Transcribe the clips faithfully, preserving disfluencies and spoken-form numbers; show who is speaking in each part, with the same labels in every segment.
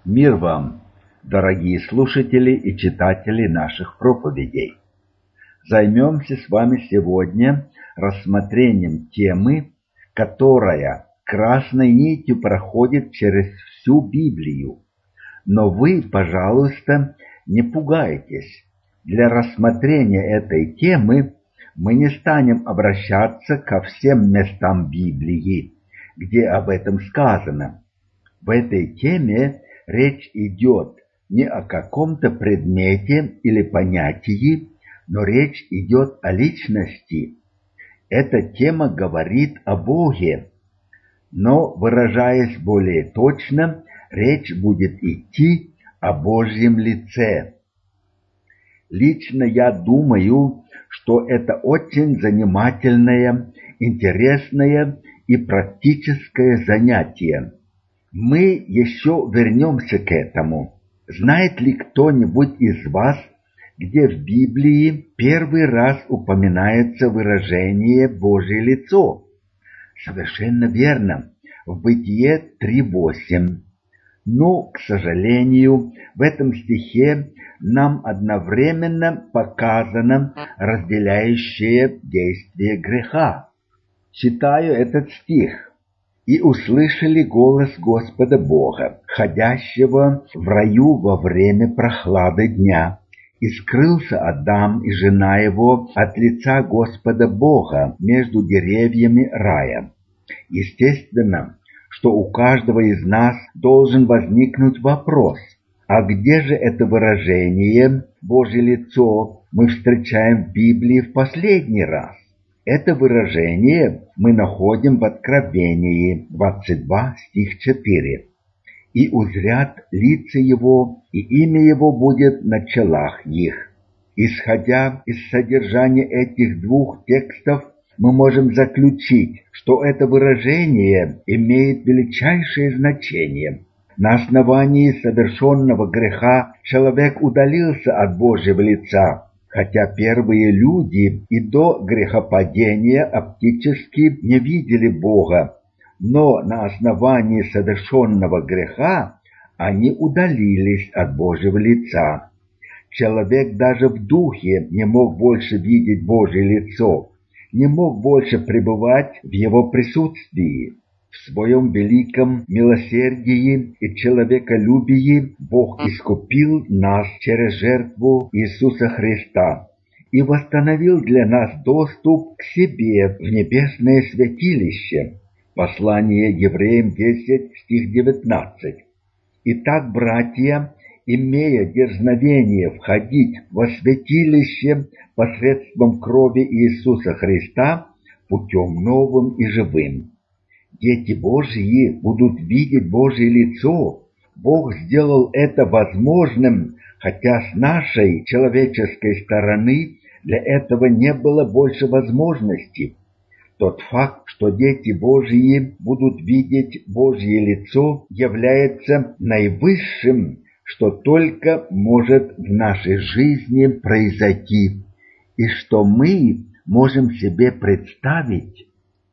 Speaker 1: Мир вам, дорогие слушатели и читатели наших проповедей! Займемся с вами сегодня рассмотрением темы, которая красной нитью проходит через всю Библию. Но вы, пожалуйста, не пугайтесь. Для рассмотрения этой темы мы не станем обращаться ко всем местам Библии, где об этом сказано. В этой теме речь идет не о каком-то предмете или понятии, но речь идет о личности. Эта тема говорит о Боге, но, выражаясь более точно, речь будет идти о Божьем лице. Лично я думаю, что это очень занимательное, интересное и практическое занятие. Мы еще вернемся к этому. Знает ли кто-нибудь из вас, где в Библии первый раз упоминается выражение «Божье лицо»? Совершенно верно, в Бытие три восемь. Но, к сожалению, в этом стихе нам одновременно показано разделяющее действие греха. Читаю этот стих. «И услышали голос Господа Бога, ходящего в раю во время прохлады дня. И скрылся Адам и жена его от лица Господа Бога между деревьями рая». Естественно, что у каждого из нас должен возникнуть вопрос: а где же это выражение «Божье лицо» мы встречаем в Библии в последний раз? Это выражение мы находим в Откровении двадцать два, стих четыре. «И узрят лица его, и имя его будет на челах их». Исходя из содержания этих двух текстов, мы можем заключить, что это выражение имеет величайшее значение. На основании совершенного греха человек удалился от Божьего лица, хотя первые люди и до грехопадения оптически не видели Бога, но на основании совершенного греха они удалились от Божьего лица. Человек даже в духе не мог больше видеть Божье лицо, не мог больше пребывать в его присутствии. В своем великом милосердии и человеколюбии Бог искупил нас через жертву Иисуса Христа и восстановил для нас доступ к себе в небесное святилище. Послание Евреям десять, стих девятнадцать. Итак, братья, имея дерзновение входить во святилище посредством крови Иисуса Христа путем новым и живым. Дети Божьи будут видеть Божье лицо. Бог сделал это возможным, хотя с нашей человеческой стороны для этого не было больше возможности. Тот факт, что дети Божьи будут видеть Божье лицо, является наивысшим, что только может в нашей жизни произойти, и что мы можем себе представить.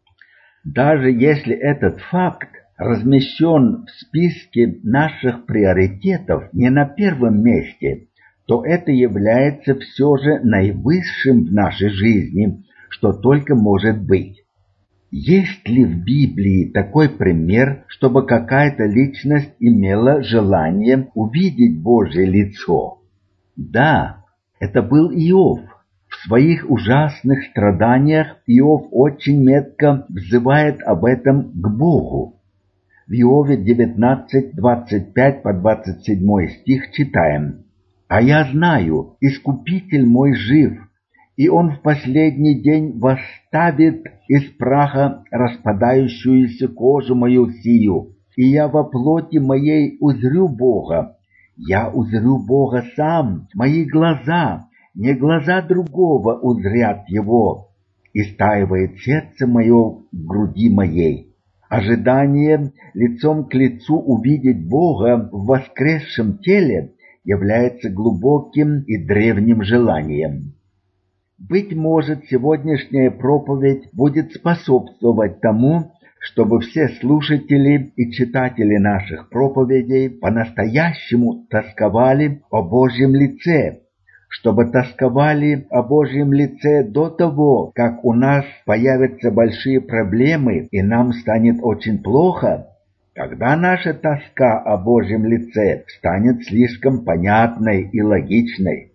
Speaker 1: Даже если этот факт размещен в списке наших приоритетов не на первом месте, то это является все же наивысшим в нашей жизни, что только может быть. Есть ли в Библии такой пример, чтобы какая-то личность имела желание увидеть Божье лицо? Да, это был Иов. В своих ужасных страданиях Иов очень метко взывает об этом к Богу. В Иове девятнадцать, двадцать пять по двадцать семь стих читаем: «А я знаю, Искупитель мой жив, и он в последний день восставит из праха распадающуюся кожу мою сию, и я во плоти моей узрю Бога. Я узрю Бога сам, мои глаза, не глаза другого узрят его. Истаивает сердце мое в груди моей». Ожидание лицом к лицу увидеть Бога в воскресшем теле является глубоким и древним желанием. Быть может, сегодняшняя проповедь будет способствовать тому, чтобы все слушатели и читатели наших проповедей по-настоящему тосковали о Божьем лице, чтобы тосковали о Божьем лице до того, как у нас появятся большие проблемы и нам станет очень плохо. Тогда наша тоска о Божьем лице станет слишком понятной и логичной.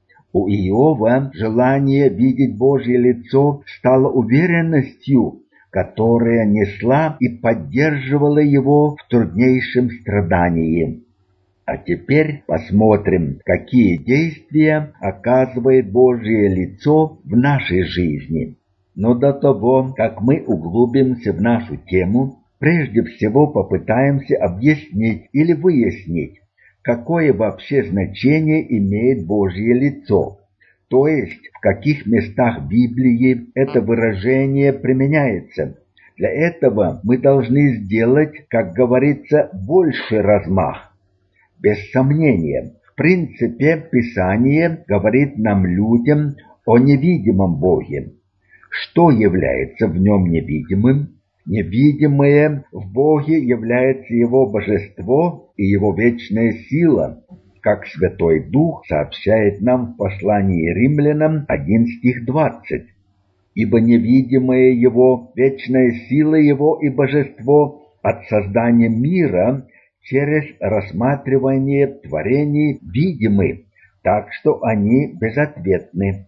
Speaker 1: У Иова желание видеть Божье лицо стало уверенностью, которая несла и поддерживала его в труднейшем страдании. А теперь посмотрим, какие действия оказывает Божье лицо в нашей жизни. Но до того, как мы углубимся в нашу тему, прежде всего попытаемся объяснить или выяснить, какое вообще значение имеет Божье лицо, то есть в каких местах Библии это выражение применяется. Для этого мы должны сделать, как говорится, больший размах. Без сомнения, в принципе, Писание говорит нам, людям, о невидимом Боге. Что является в нем невидимым? Невидимое в Боге является Его божество и Его вечная сила, как Святой Дух сообщает нам в послании Римлянам один стих двадцать. Ибо невидимое Его, вечная сила Его и божество от создания мира через рассматривание творений видимы, так что они безответны.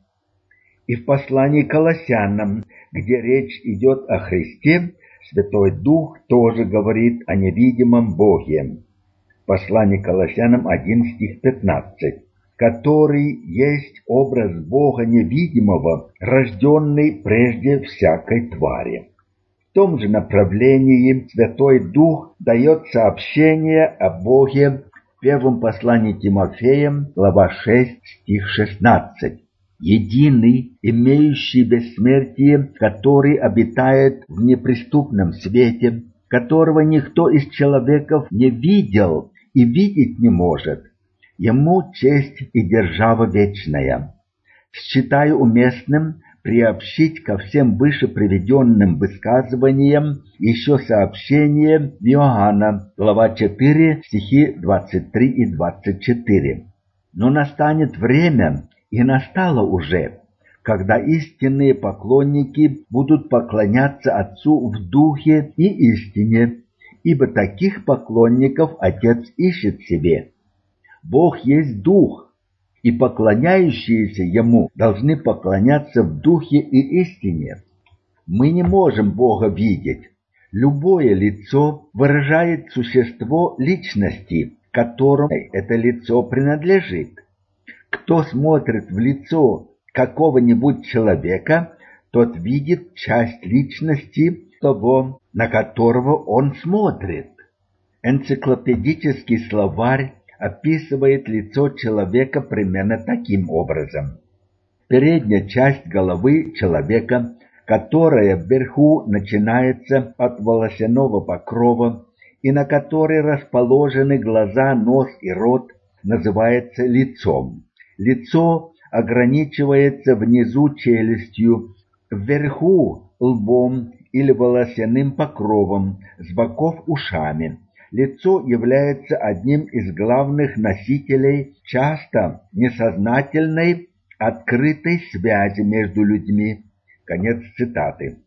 Speaker 1: И в послании к Колоссянам, где речь идет о Христе, Святой Дух тоже говорит о невидимом Боге. Послание к Колоссянам один стих пятнадцать, который есть образ Бога невидимого, рожденный прежде всякой твари. В том же направлении Святой Дух дает сообщение о Боге в первом послании Тимофеям, глава шесть, стих шестнадцать. Единый, имеющий бессмертие, который обитает в неприступном свете, которого никто из человеков не видел и видеть не может, ему честь и держава вечная. Считаю уместным приобщить ко всем выше приведенным высказываниям еще сообщение Иоанна, глава четыре, стихи двадцать три и двадцать четыре. Но настанет время, и настало уже, когда истинные поклонники будут поклоняться Отцу в духе и истине, ибо таких поклонников Отец ищет себе. Бог есть Дух, и поклоняющиеся Ему должны поклоняться в духе и истине. Мы не можем Бога видеть. Любое лицо выражает существо личности, которому это лицо принадлежит. Кто смотрит в лицо какого-нибудь человека, тот видит часть личности того, на которого он смотрит. Энциклопедический словарь описывает лицо человека примерно таким образом. Передняя часть головы человека, которая вверху начинается от волосяного покрова и на которой расположены глаза, нос и рот, называется лицом. Лицо ограничивается внизу челюстью, вверху лбом или волосяным покровом, с боков ушами. Лицо является одним из главных носителей часто несознательной открытой связи между людьми. Конец цитаты.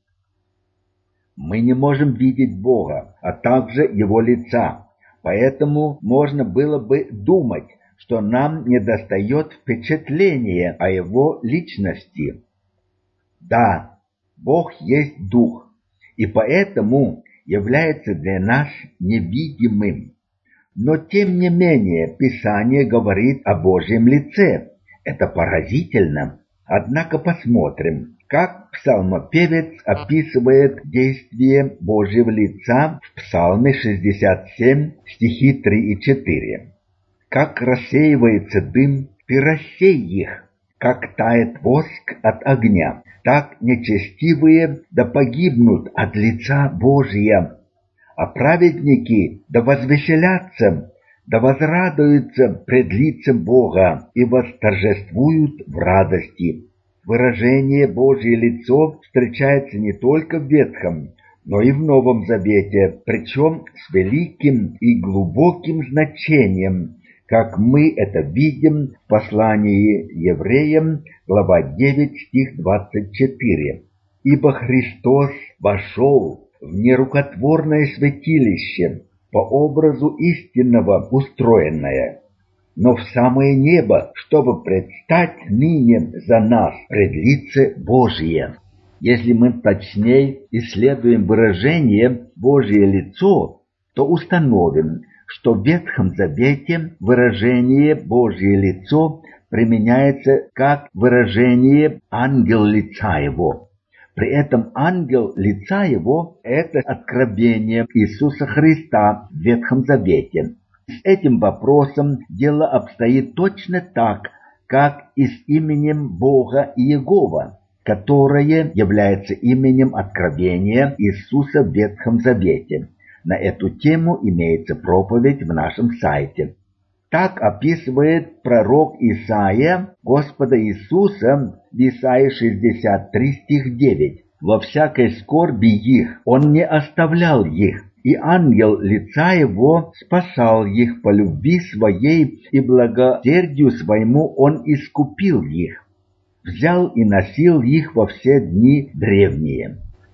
Speaker 1: Мы не можем видеть Бога, а также Его лица, поэтому можно было бы думать, что нам недостает впечатления о Его личности. Да, Бог есть Дух, и поэтому является для нас невидимым. Но тем не менее Писание говорит о Божьем лице. Это поразительно. Однако посмотрим, как псалмопевец описывает действие Божьего лица в Псалме шестьдесят семь, стихи три и четыре. «Как рассеивается дым, ты рассей их, как тает воск от огня, так нечестивые да погибнут от лица Божия, а праведники да возвеселятся, да возрадуются пред лицем Бога и восторжествуют в радости». Выражение «Божье лицо» встречается не только в Ветхом, но и в Новом Завете, причем с великим и глубоким значением, как мы это видим в послании евреям, глава девять, стих двадцать четыре. «Ибо Христос вошел в нерукотворное святилище, по образу истинного устроенное, но в самое небо, чтобы предстать ныне за нас пред лице Божие». Если мы точнее исследуем выражение «Божье лицо», то установим, что в Ветхом Завете выражение «Божье лицо» применяется как выражение «ангел лица его». При этом ангел лица его – это откровение Иисуса Христа в Ветхом Завете. С этим вопросом дело обстоит точно так, как и с именем Бога Иегова, которое является именем откровения Иисуса в Ветхом Завете. На эту тему имеется проповедь в нашем сайте. Так описывает пророк Исаия Господа Иисуса в Исаии шестьдесят три, стих девять. «Во всякой скорби их он не оставлял их, и ангел лица его спасал их по любви своей, и благосердию своему он искупил их. Взял и носил их во все дни древние».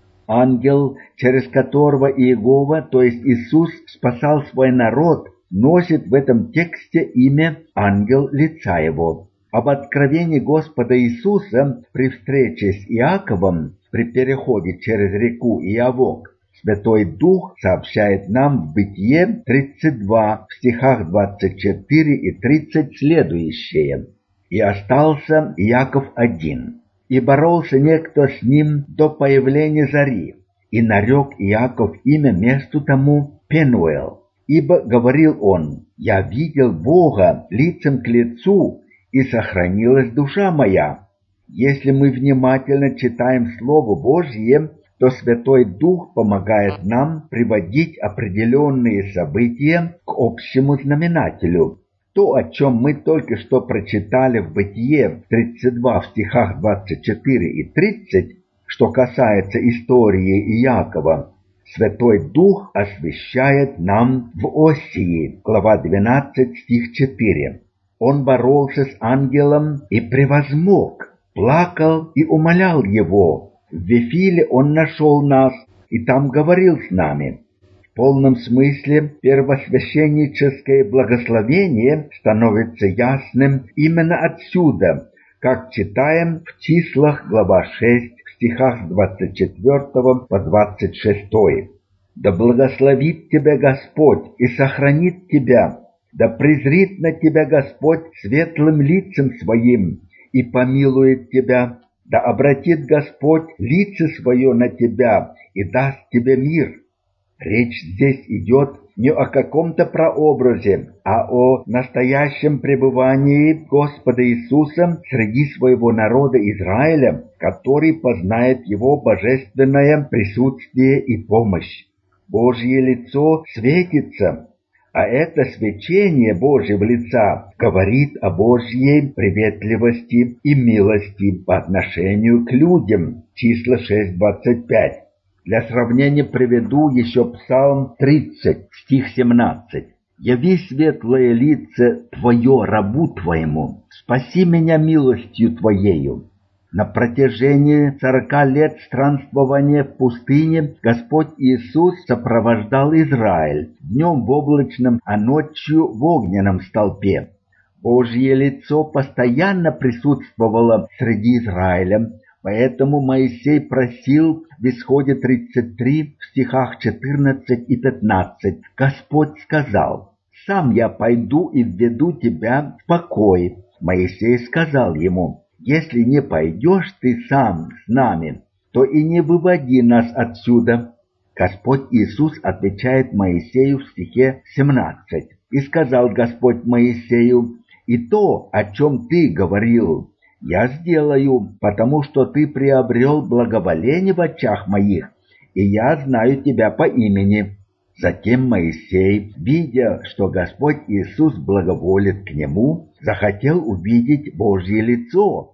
Speaker 1: Ангел, через которого Иегова, то есть Иисус, спасал свой народ, носит в этом тексте имя «ангел лица его». Об откровении Господа Иисуса при встрече с Иаковом при переходе через реку Иавок Святой Дух сообщает нам в Бытие тридцать два, в стихах двадцать четыре и тридцать следующее. «И остался Иаков один, и боролся некто с ним до появления зари, и нарек Иаков имя месту тому Пенуэл. Ибо, говорил он, я видел Бога лицем к лицу, и сохранилась душа моя». Если мы внимательно читаем Слово Божье, то Святой Дух помогает нам приводить определенные события к общему знаменателю. То, о чем мы только что прочитали в Бытие тридцать два в стихах двадцать четыре и тридцать, что касается истории Иакова, Святой Дух освещает нам в Осии, глава двенадцать, стих четыре. Он боролся с ангелом и превозмог, плакал и умолял его. В Вифиле он нашел нас и там говорил с нами. В полном смысле первосвященническое благословение становится ясным именно отсюда, как читаем в Числах, глава шесть, в стихах с двадцать четвёртого по двадцать шестой. «Да благословит тебя Господь и сохранит тебя, да презрит на тебя Господь светлым лицем своим и помилует тебя, да обратит Господь лице свое на тебя и даст тебе мир». Речь здесь идет не о каком-то прообразе, а о настоящем пребывании Господа Иисуса среди своего народа Израиля, который познает Его божественное присутствие и помощь. Божье лицо светится, а это свечение Божьего лица говорит о Божьей приветливости и милости по отношению к людям. Числа шесть, двадцать пять. Для сравнения приведу еще Псалм тридцать, стих семнадцать. «Яви светлое лице Твое рабу Твоему, спаси меня милостью Твоею». На протяжении сорока лет странствования в пустыне Господь Иисус сопровождал Израиль днем в облачном, а ночью в огненном столпе. Божье лицо постоянно присутствовало среди Израиля, поэтому Моисей просил в Исходе тридцать три, в стихах четырнадцать и пятнадцать, «Господь сказал, сам я пойду и введу тебя в покой». Моисей сказал ему, «Если не пойдешь ты сам с нами, то и не выводи нас отсюда». Господь Иисус отвечает Моисею в стихе семнадцать, «И сказал Господь Моисею, и то, о чем ты говорил, я сделаю, потому что ты приобрел благоволение в очах моих, и я знаю тебя по имени». Затем Моисей, видя, что Господь Иисус благоволит к нему, захотел увидеть Божье лицо.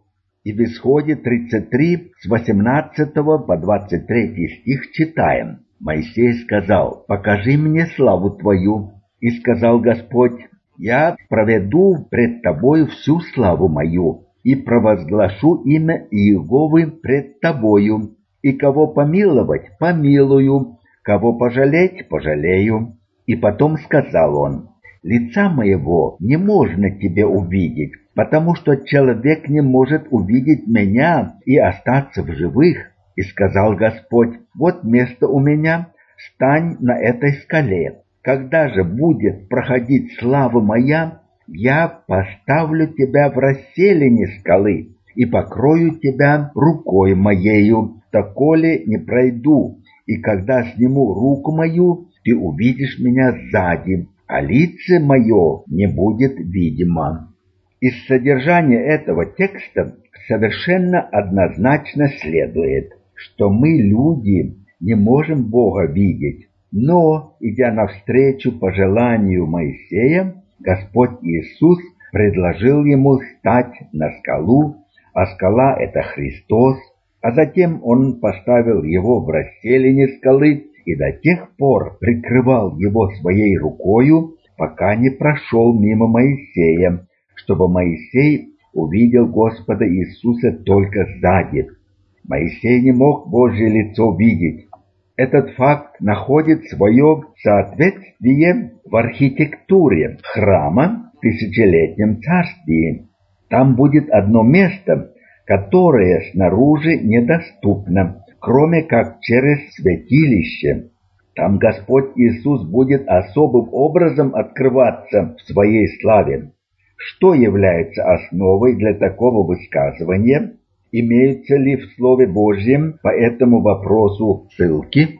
Speaker 1: И в Исходе тридцать три, с восемнадцатого по двадцать третий стих читаем. Моисей сказал: «Покажи мне славу Твою». И сказал Господь: «Я проведу пред Тобою всю славу Мою, и провозглашу имя Иеговы пред Тобою, и кого помиловать, помилую, кого пожалеть, пожалею». И потом сказал он: «Лица моего не можно тебе увидеть, потому что человек не может увидеть меня и остаться в живых». И сказал Господь: «Вот место у меня, стань на этой скале. Когда же будет проходить слава моя, я поставлю тебя в расселине скалы и покрою тебя рукой моею, доколе не пройду, и когда сниму руку мою, ты увидишь меня сзади, а лице мое не будет видимо». Из содержания этого текста совершенно однозначно следует, что мы, люди, не можем Бога видеть, но, идя навстречу по желанию Моисея, Господь Иисус предложил ему стать на скалу, а скала — это Христос, а затем Он поставил его в расселине скалы и до тех пор прикрывал его своей рукою, пока не прошел мимо Моисея, чтобы Моисей увидел Господа Иисуса только сзади. Моисей не мог Божье лицо видеть. Этот факт находит свое соответствие в архитектуре храма в тысячелетнем царстве. Там будет одно место, которое снаружи недоступно, кроме как через святилище. Там Господь Иисус будет особым образом открываться в своей славе. Что является основой для такого высказывания? Имеются ли в Слове Божьем по этому вопросу ссылки?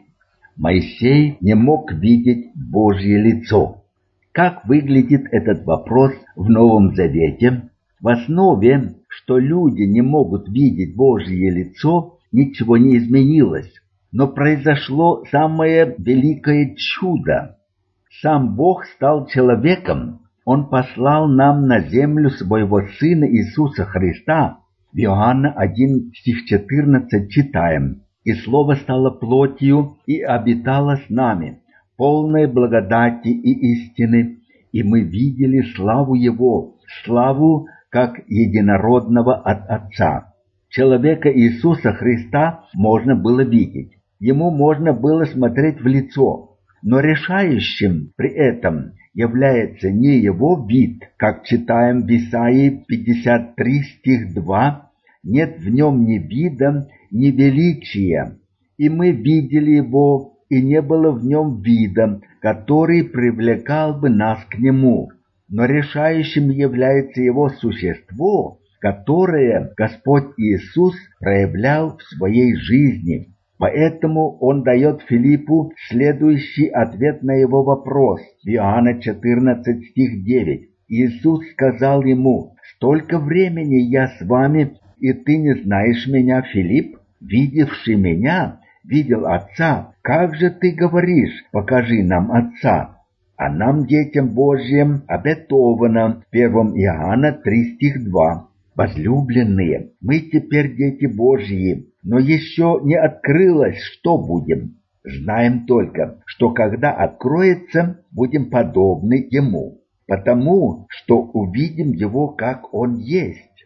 Speaker 1: Моисей не мог видеть Божье лицо. Как выглядит этот вопрос в Новом Завете? В основе, что люди не могут видеть Божье лицо, ничего не изменилось. Но произошло самое великое чудо. Сам Бог стал человеком. Он послал нам на землю своего Сына Иисуса Христа. В Иоанна один, стих четырнадцать читаем: «И Слово стало плотью и обитало с нами, полное благодати и истины, и мы видели славу Его, славу как единородного от Отца». Человека Иисуса Христа можно было видеть, Ему можно было смотреть в лицо, но решающим при этом является не его вид, как читаем в Исаии пятьдесят три, стих два, «Нет в нем ни вида, ни величия, и мы видели его, и не было в нем вида, который привлекал бы нас к нему». Но решающим является его существо, которое Господь Иисус проявлял в своей жизни. Поэтому он дает Филиппу следующий ответ на его вопрос. В Иоанна четырнадцать, стих девять. Иисус сказал ему: «Столько времени я с вами, и ты не знаешь меня, Филипп? Видевший меня, видел Отца. Как же ты говоришь: покажи нам Отца? А нам, детям Божьим, обетовано». В первом Иоанна три, стих два. Возлюбленные, мы теперь дети Божьи, но еще не открылось, что будем. Знаем только, что когда откроется, будем подобны Ему, потому что увидим Его, как Он есть.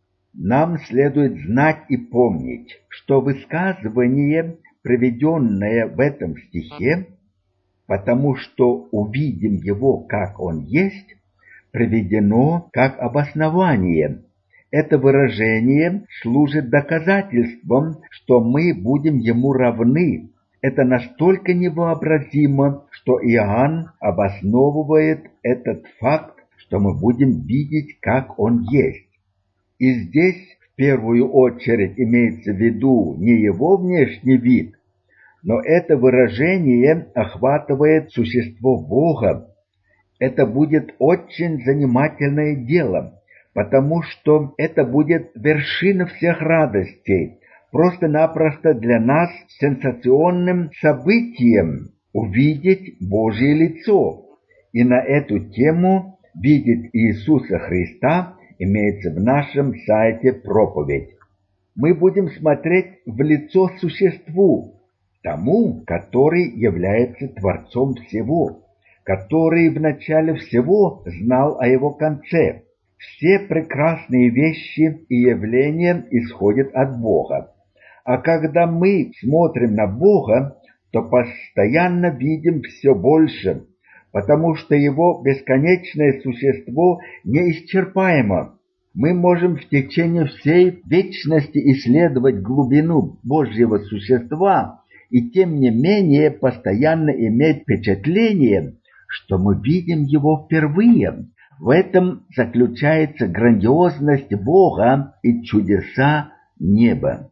Speaker 1: Нам следует знать и помнить, что высказывание, приведенное в этом стихе, потому что увидим Его, как Он есть, приведено как обоснование. Это выражение служит доказательством, что мы будем Ему равны. Это настолько невообразимо, что Иоанн обосновывает этот факт, что мы будем видеть, как Он есть. И здесь в первую очередь имеется в виду не Его внешний вид, но это выражение охватывает существо Бога. Это будет очень занимательное дело, потому что это будет вершина всех радостей, просто-напросто для нас сенсационным событием увидеть Божье лицо. И на эту тему видеть Иисуса Христа имеется в нашем сайте проповедь. Мы будем смотреть в лицо существу, тому, который является Творцом всего, который в начале всего знал о его конце. Все прекрасные вещи и явления исходят от Бога. А когда мы смотрим на Бога, то постоянно видим все больше, потому что его бесконечное существо неисчерпаемо. Мы можем в течение всей вечности исследовать глубину Божьего существа и тем не менее постоянно иметь впечатление, что мы видим его впервые. В этом заключается грандиозность Бога и чудеса неба.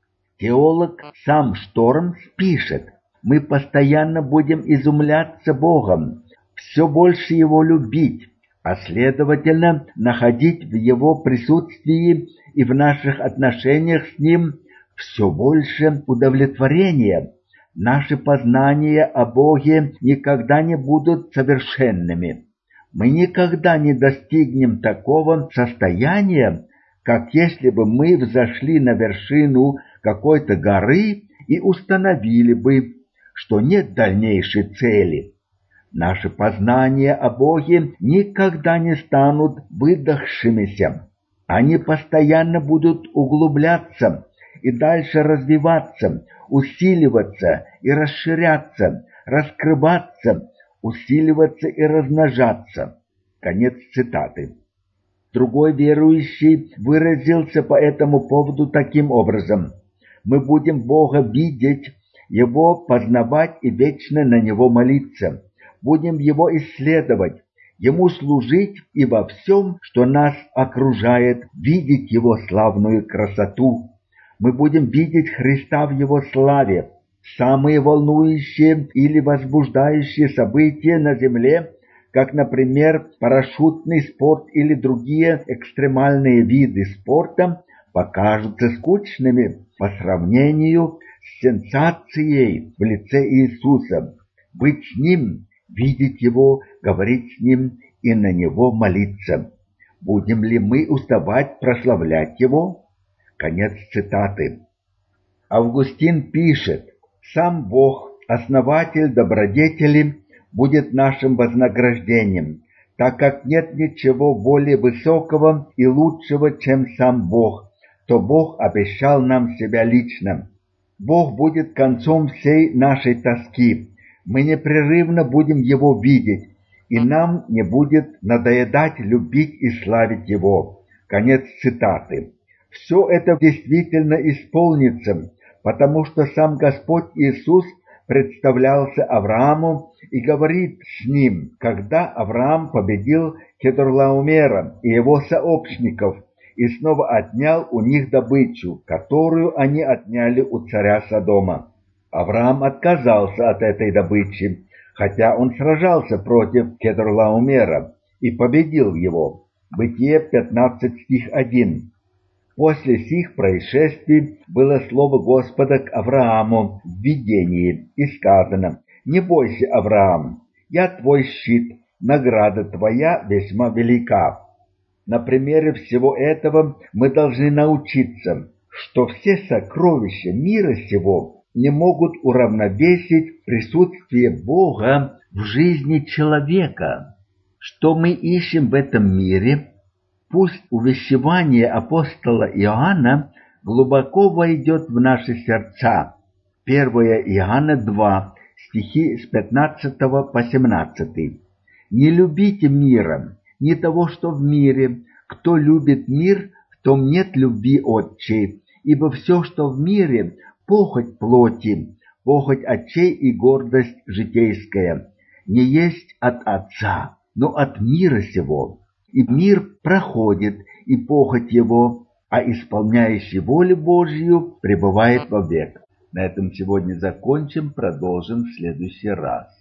Speaker 1: Теолог сам Штормс пишет: мы постоянно будем изумляться Богом, все больше его любить, а следовательно находить в его присутствии и в наших отношениях с ним все больше удовлетворения. Наши познания о Боге никогда не будут совершенными. Мы никогда не достигнем такого состояния, как если бы мы взошли на вершину какой-то горы и установили бы, что нет дальнейшей цели. Наши познания о Боге никогда не станут выдохшимися. Они постоянно будут углубляться и дальше развиваться, усиливаться и расширяться, раскрываться, усиливаться и размножаться. Конец цитаты. Другой верующий выразился по этому поводу таким образом: мы будем Бога видеть, Его познавать и вечно на Него молиться. Будем Его исследовать, Ему служить и во всем, что нас окружает, видеть Его славную красоту. Мы будем видеть Христа в Его славе. Самые волнующие или возбуждающие события на земле, как, например, парашютный спорт или другие экстремальные виды спорта, покажутся скучными по сравнению с сенсацией в лице Иисуса. Быть с Ним, видеть Его, говорить с Ним и на Него молиться. Будем ли мы уставать прославлять Его? Конец цитаты. Августин пишет: «Сам Бог, основатель добродетели, будет нашим вознаграждением, так как нет ничего более высокого и лучшего, чем сам Бог, то Бог обещал нам себя лично. Бог будет концом всей нашей тоски. Мы непрерывно будем Его видеть, и нам не будет надоедать любить и славить Его». Конец цитаты. Все это действительно исполнится, потому что сам Господь Иисус представлялся Аврааму и говорит с ним, когда Авраам победил Кедорлаомера и его сообщников и снова отнял у них добычу, которую они отняли у царя Содома. Авраам отказался от этой добычи, хотя он сражался против Кедорлаомера и победил его. Бытие пятнадцать стих один. После сих происшествий было слово Господа к Аврааму в видении, и сказано: «Не бойся, Авраам, я твой щит, награда твоя весьма велика». На примере всего этого мы должны научиться, что все сокровища мира сего не могут уравновесить присутствие Бога в жизни человека. Что мы ищем в этом мире? Пусть увещевание апостола Иоанна глубоко войдет в наши сердца. первое Иоанна два, стихи с пятнадцатого по семнадцатый. «Не любите мира, не того, что в мире. Кто любит мир, в том нет любви Отчей, ибо все, что в мире, похоть плоти, похоть очей и гордость житейская, не есть от Отца, но от мира сего. И мир проходит, и похоть его, а исполняющий волю Божью пребывает вовек». На этом сегодня закончим, продолжим в следующий раз.